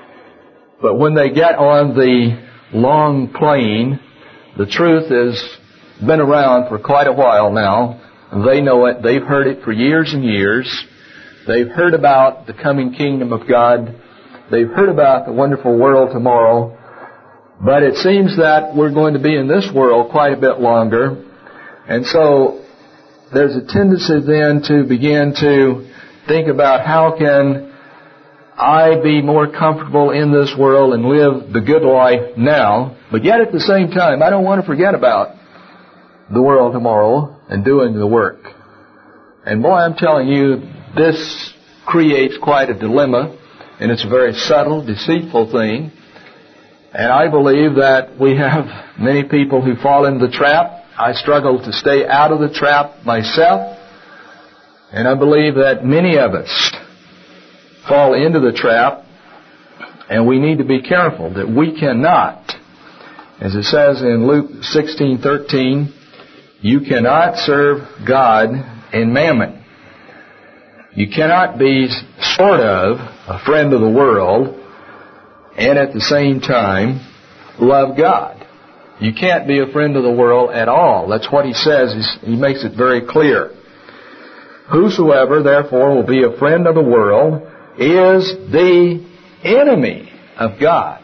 But when they get on the long plane, the truth has been around for quite a while now. They know it. They've heard it for years and years. They've heard about the coming kingdom of God. They've heard about the wonderful world tomorrow. But it seems that we're going to be in this world quite a bit longer. And so there's a tendency then to begin to think about how can I be more comfortable in this world and live the good life now, but yet at the same time, I don't want to forget about the world tomorrow and doing the work. And boy, I'm telling you, this creates quite a dilemma, and it's a very subtle, deceitful thing. And I believe that we have many people who fall into the trap. I struggle to stay out of the trap myself, and I believe that many of us fall into the trap, and we need to be careful that we cannot As it says in Luke 16:13, you cannot serve God and mammon. You cannot be sort of a friend of the world and at the same time love God. You can't be a friend of the world at all. That's what he says. He makes it very clear. Whosoever, therefore, will be a friend of the world is the enemy of God.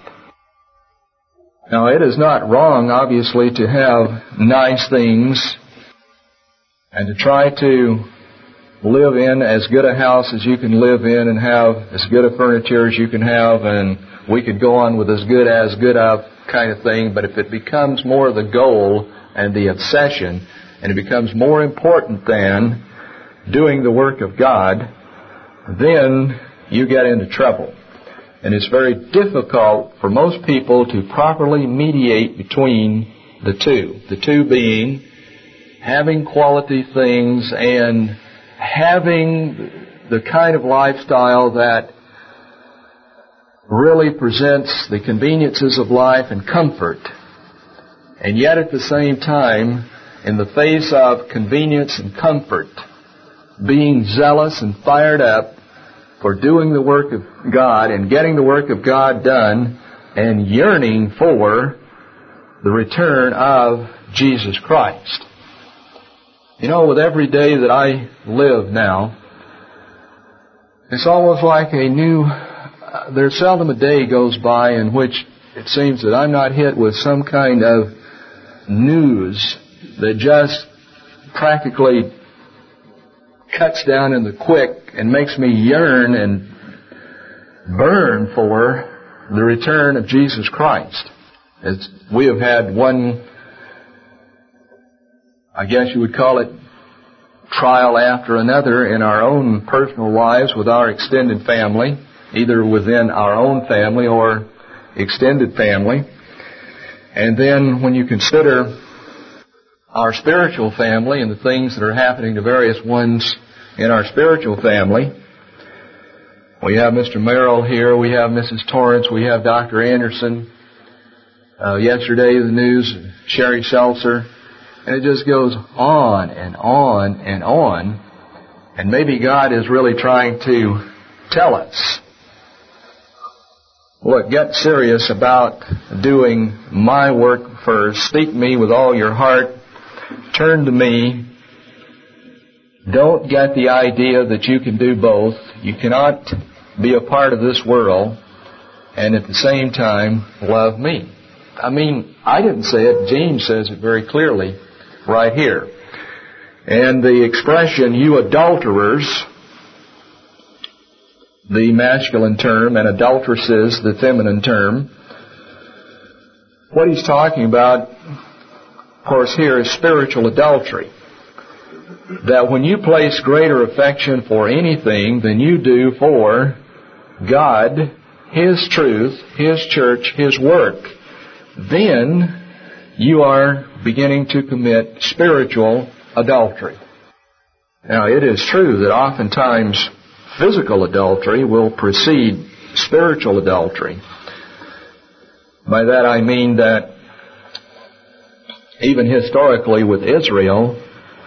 Now, it is not wrong, obviously, to have nice things and to try to live in as good a house as you can live in and have as good a furniture as you can have, and we could go on with as good of kind of thing. But if it becomes more the goal and the obsession, and it becomes more important than doing the work of God, then you get into trouble. And it's very difficult for most people to properly mediate between the two. The two being having quality things and having the kind of lifestyle that really presents the conveniences of life and comfort, and yet at the same time, in the face of convenience and comfort, being zealous and fired up for doing the work of God and getting the work of God done and yearning for the return of Jesus Christ. You know, with every day that I live now, it's almost like there's seldom a day goes by in which it seems that I'm not hit with some kind of news that just practically cuts down in the quick and makes me yearn and burn for the return of Jesus Christ. As we have had one, I guess you would call it, trial after another in our own personal lives with our extended family, either within our own family or extended family. And then when you consider our spiritual family and the things that are happening to various ones in our spiritual family, we have Mr. Merrill here, we have Mrs. Torrance, we have Dr. Anderson, yesterday the news, Sherry Seltzer, and it just goes on and on and on. And maybe God is really trying to tell us, look, get serious about doing my work first. Seek me with all your heart. Turn to me. Don't get the idea that you can do both. You cannot be a part of this world and at the same time love me. I mean, I didn't say it. James says it very clearly right here. And the expression, you adulterers, the masculine term, and adulteresses, the feminine term, what he's talking about, of course, here is spiritual adultery. That when you place greater affection for anything than you do for God, His truth, His church, His work, then you are beginning to commit spiritual adultery. Now, it is true that oftentimes physical adultery will precede spiritual adultery. By that I mean that even historically with Israel,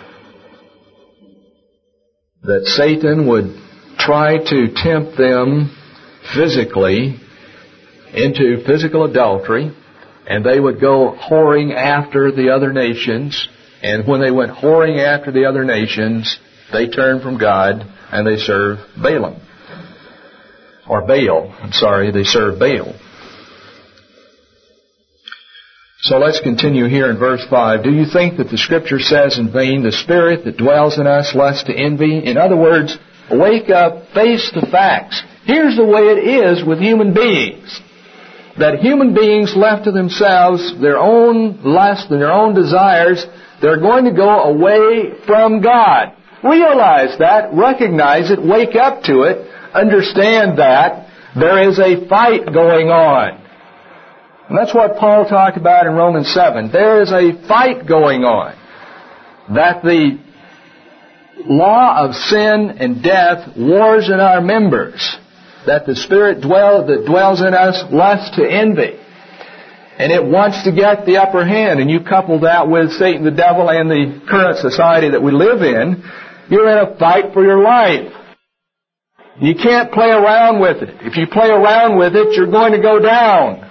that Satan would try to tempt them physically into physical adultery, and they would go whoring after the other nations, and when they went whoring after the other nations, they turned from God and they served Balaam. Or Baal. They served Baal. So let's continue here in verse 5. Do you think that the Scripture says in vain, the Spirit that dwells in us lusts to envy? In other words, wake up, face the facts. Here's the way it is with human beings. That human beings left to themselves, their own lust and their own desires, they're going to go away from God. Realize that, recognize it, wake up to it, understand that there is a fight going on. And that's what Paul talked about in Romans 7. There is a fight going on. That the law of sin and death wars in our members. That the Spirit that dwells in us lusts to envy. And it wants to get the upper hand. And you couple that with Satan, the devil, and the current society that we live in, you're in a fight for your life. You can't play around with it. If you play around with it, you're going to go down.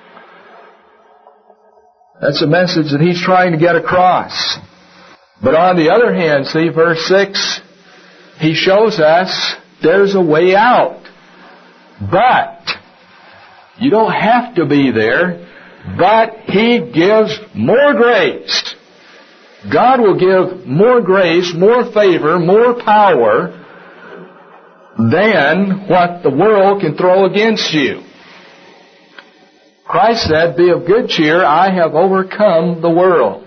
That's the message that he's trying to get across. But on the other hand, see, verse 6, he shows us there's a way out. But you don't have to be there, but he gives more grace. God will give more grace, more favor, more power than what the world can throw against you. Christ said, "Be of good cheer, I have overcome the world."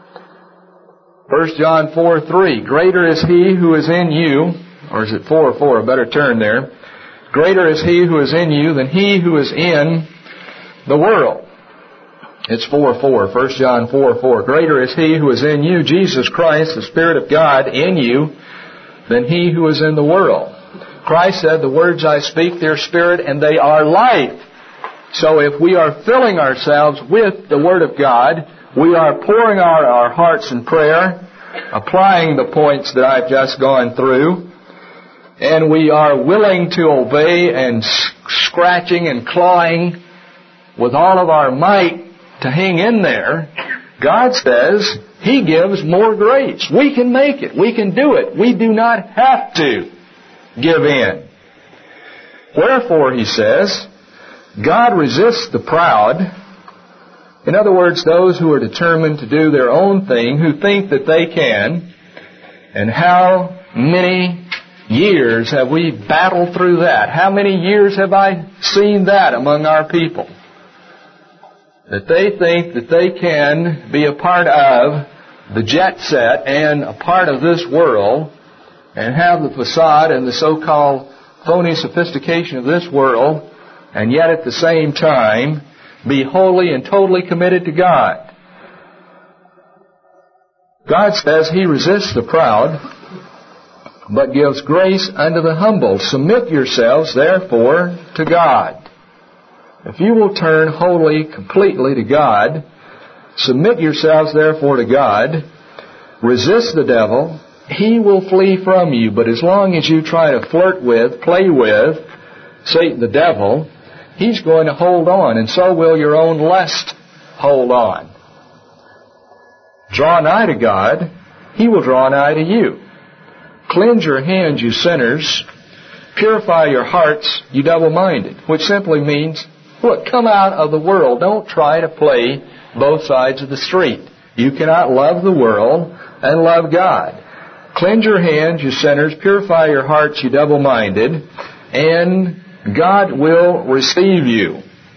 1 John 4:3, "Greater is he who is in you," or is it 4:4? A better turn there. "Greater is he who is in you than he who is in the world." It's 4:4, 1 John 4:4. "Greater is he who is in you, Jesus Christ, the Spirit of God in you, than he who is in the world." Christ said, "The words I speak, they're spirit and they are life." So if we are filling ourselves with the Word of God, we are pouring out our hearts in prayer, applying the points that I've just gone through, and we are willing to obey and scratching and clawing with all of our might to hang in there, God says He gives more grace. We can make it. We can do it. We do not have to give in. Wherefore, He says, God resists the proud. In other words, those who are determined to do their own thing, who think that they can. And how many years have we battled through that? How many years have I seen that among our people? That they think that they can be a part of the jet set and a part of this world and have the facade and the so-called phony sophistication of this world, and yet at the same time be wholly and totally committed to God. God says He resists the proud, but gives grace unto the humble. Submit yourselves, therefore, to God. If you will turn wholly, completely to God, submit yourselves, therefore, to God, resist the devil, he will flee from you. But as long as you try to flirt with, play with Satan the devil, he's going to hold on, and so will your own lust hold on. Draw nigh to God, He will draw nigh to you. Cleanse your hands, you sinners. Purify your hearts, you double-minded. Which simply means, look, come out of the world. Don't try to play both sides of the street. You cannot love the world and love God. Cleanse your hands, you sinners. Purify your hearts, you double-minded. And God will receive you.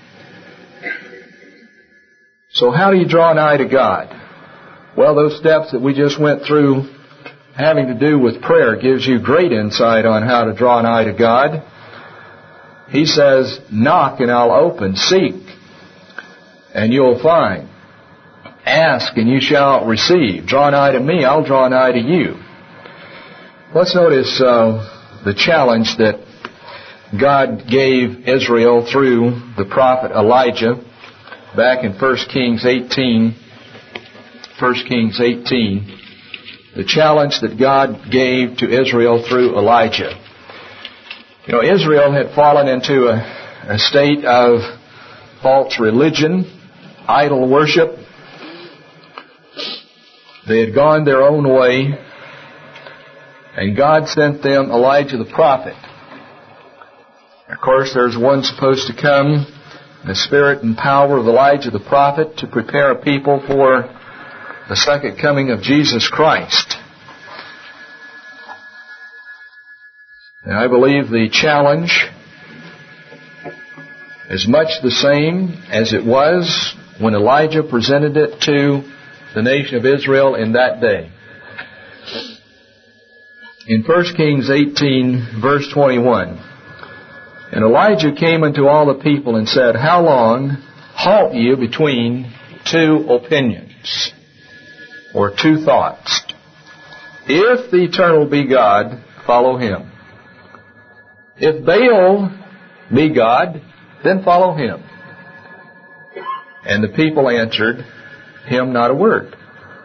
So how do you draw nigh to God? Well, those steps that we just went through having to do with prayer gives you great insight on how to draw nigh to God. He says, knock and I'll open. Seek and you'll find. Ask and you shall receive. Draw nigh to me, I'll draw nigh to you. Let's notice the challenge that God gave Israel through the prophet Elijah back in 1 Kings 18. 1 Kings 18. The challenge that God gave to Israel through Elijah. You know, Israel had fallen into a state of false religion, idol worship. They had gone their own way, and God sent them Elijah the prophet. Of course, there's one supposed to come in the spirit and power of Elijah the prophet to prepare a people for the second coming of Jesus Christ. And I believe the challenge is much the same as it was when Elijah presented it to the nation of Israel in that day. In 1 Kings 18, verse 21, and Elijah came unto all the people and said, how long halt you between two opinions, or two thoughts? If the eternal be God, follow Him. If Baal be God, then follow him. And the people answered him not a word.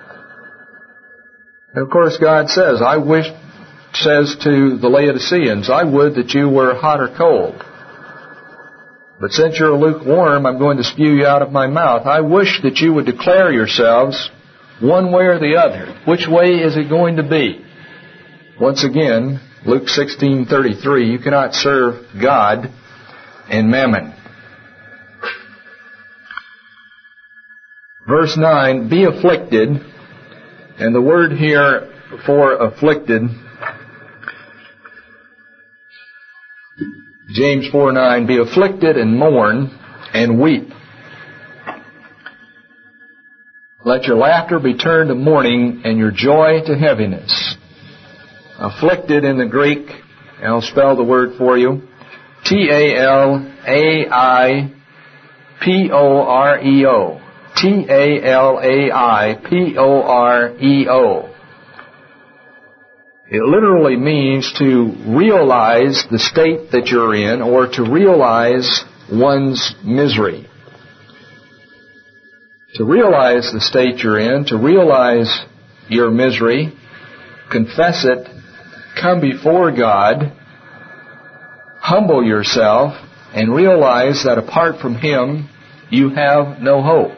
And of course God says to the Laodiceans, I would that you were hot or cold. But since you're lukewarm, I'm going to spew you out of my mouth. I wish that you would declare yourselves one way or the other. Which way is it going to be? Once again, Luke 16:33, you cannot serve God and mammon. Verse 9, be afflicted. And the word here for afflicted, James 4:9, be afflicted and mourn and weep. Let your laughter be turned to mourning and your joy to heaviness. Afflicted in the Greek, and I'll spell the word for you, T-A-L-A-I-P-O-R-E-O. T-A-L-A-I-P-O-R-E-O. It literally means to realize the state that you're in, or to realize one's misery. To realize the state you're in, to realize your misery, confess it, come before God, humble yourself, and realize that apart from Him, you have no hope.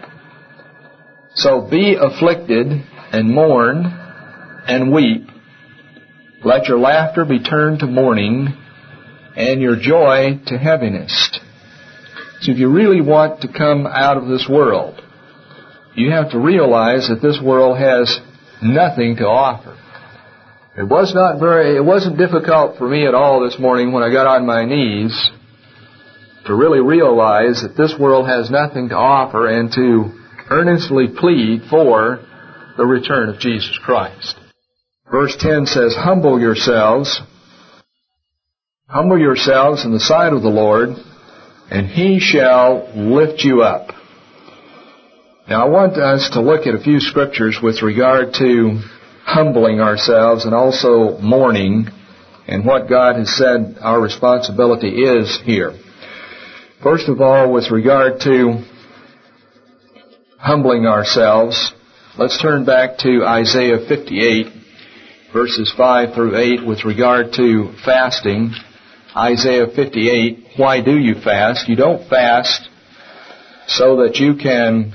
So be afflicted and mourn and weep. Let your laughter be turned to mourning and your joy to heaviness. So if you really want to come out of this world, you have to realize that this world has nothing to offer. It wasn't difficult for me at all this morning when I got on my knees to really realize that this world has nothing to offer and to earnestly plead for the return of Jesus Christ. Verse 10 says, humble yourselves in the sight of the Lord, and He shall lift you up. Now I want us to look at a few scriptures with regard to humbling ourselves and also mourning and what God has said our responsibility is here. First of all, with regard to humbling ourselves, let's turn back to Isaiah 58, verses 5 through 8, with regard to fasting. Isaiah 58, why do you fast? You don't fast so that you can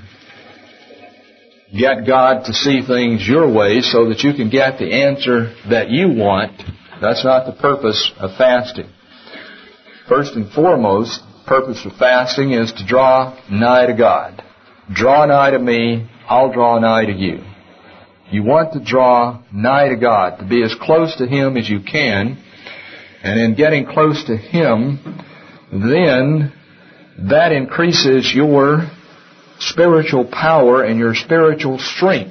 get God to see things your way, so that you can get the answer that you want. That's not the purpose of fasting. First and foremost, the purpose of fasting is to draw nigh to God. Draw nigh to me, I'll draw nigh to you. You want to draw nigh to God, to be as close to Him as you can, and in getting close to Him, then that increases your spiritual power and your spiritual strength.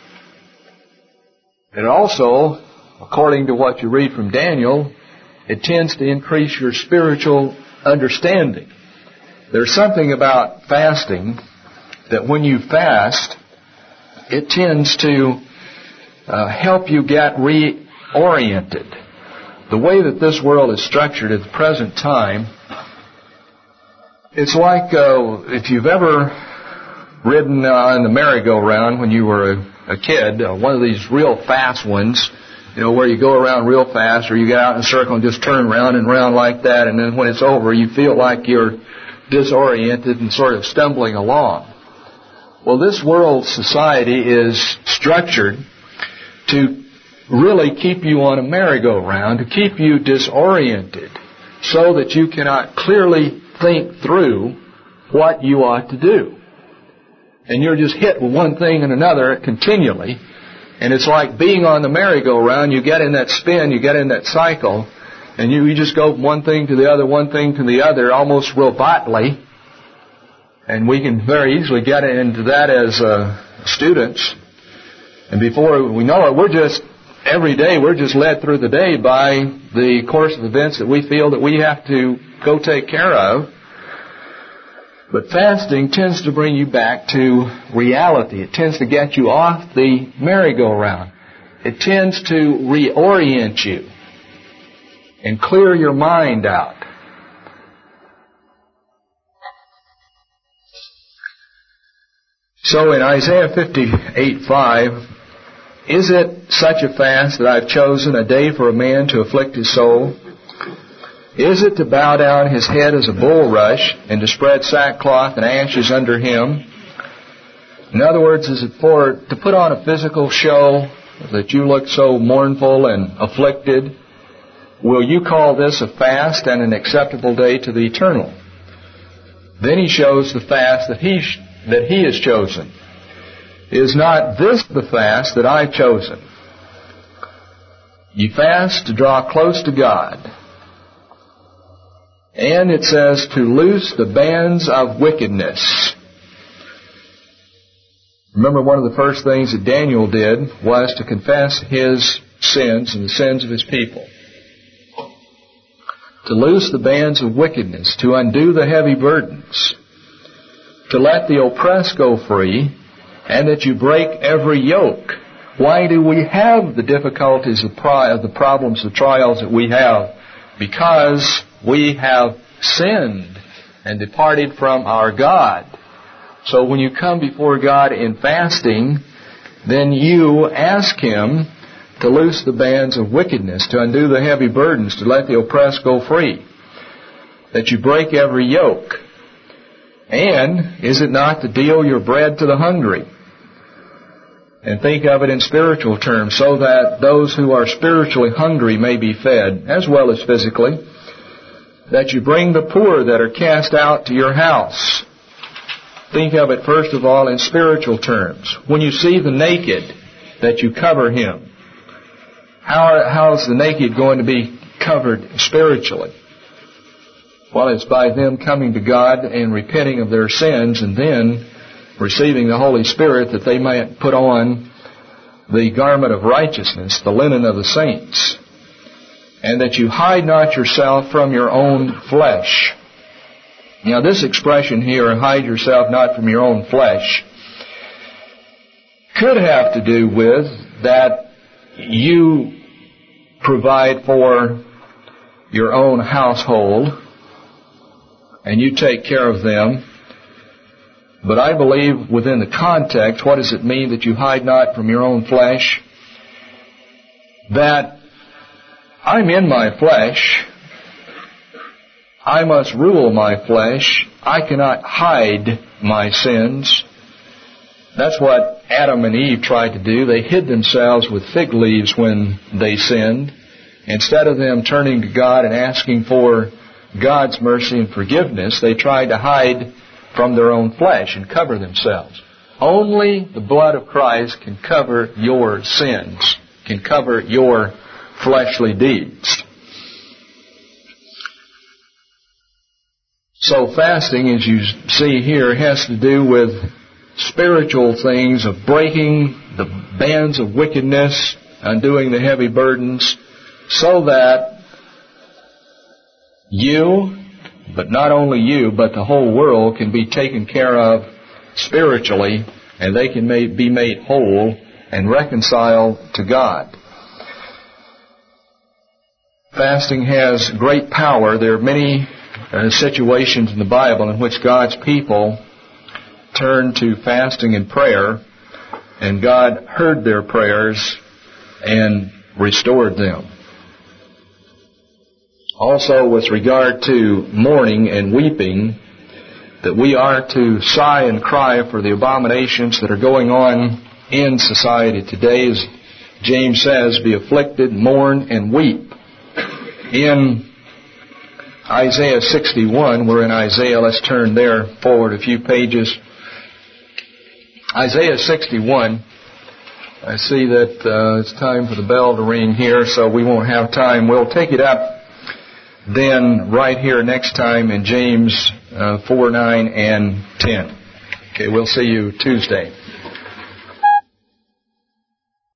It also, according to what you read from Daniel, it tends to increase your spiritual understanding. There's something about fasting that when you fast, it tends to help you get reoriented. The way that this world is structured at the present time, it's like if you've ever ridden on the merry-go-round when you were a kid, one of these real fast ones, where you go around real fast, or you get out in a circle and just turn round and round like that, and then when it's over, you feel like you're disoriented and sort of stumbling along. Well, this world society is structured to really keep you on a merry-go-round, to keep you disoriented, so that you cannot clearly think through what you ought to do. And you're just hit with one thing and another continually. And it's like being on the merry-go-round. You get in that spin, you get in that cycle, and you just go from one thing to the other, almost robotly. And we can very easily get into that as students. And before we know it, every day we're just led through the day by the course of events that we feel that we have to go take care of. But fasting tends to bring you back to reality. It tends to get you off the merry-go-round. It tends to reorient you and clear your mind out. So in Isaiah 58:5, is it such a fast that I've chosen, a day for a man to afflict his soul? Is it to bow down his head as a bulrush and to spread sackcloth and ashes under him? In other words, is it to put on a physical show that you look so mournful and afflicted? Will you call this a fast and an acceptable day to the Eternal? Then he shows the fast that he has chosen. Is not this the fast that I've chosen? You fast to draw close to God. And it says to loose the bands of wickedness. Remember, one of the first things that Daniel did was to confess his sins and the sins of his people. To loose the bands of wickedness, to undo the heavy burdens, to let the oppressed go free, and that you break every yoke. Why do we have the difficulties of the problems, the trials that we have? Because we have sinned and departed from our God. So when you come before God in fasting, then you ask Him to loose the bands of wickedness, to undo the heavy burdens, to let the oppressed go free, that you break every yoke. And is it not to deal your bread to the hungry? And think of it in spiritual terms, so that those who are spiritually hungry may be fed, as well as physically. That you bring the poor that are cast out to your house. Think of it first of all in spiritual terms. When you see the naked, that you cover him. How is the naked going to be covered spiritually? Well, it's by them coming to God and repenting of their sins and then receiving the Holy Spirit, that they might put on the garment of righteousness, the linen of the saints. And that you hide not yourself from your own flesh. Now this expression here, hide yourself not from your own flesh, could have to do with that you provide for your own household and you take care of them. But I believe within the context, what does it mean that you hide not from your own flesh? That I'm in my flesh. I must rule my flesh. I cannot hide my sins. That's what Adam and Eve tried to do. They hid themselves with fig leaves when they sinned. Instead of them turning to God and asking for God's mercy and forgiveness, they tried to hide from their own flesh and cover themselves. Only the blood of Christ can cover your sins, can cover your fleshly deeds. So fasting, as you see here, has to do with spiritual things of breaking the bands of wickedness, undoing the heavy burdens, so that you, but not only you, but the whole world can be taken care of spiritually, and they can be made whole and reconciled to God. Fasting has great power. There are many situations in the Bible in which God's people turned to fasting and prayer, and God heard their prayers and restored them. Also, with regard to mourning and weeping, that we are to sigh and cry for the abominations that are going on in society today. As James says, be afflicted, mourn, and weep. In Isaiah 61, we're in Isaiah, let's turn there forward a few pages. Isaiah 61, I see that it's time for the bell to ring here, so we won't have time. We'll take it up then right here next time in James 4, 9, and 10. Okay, we'll see you Tuesday.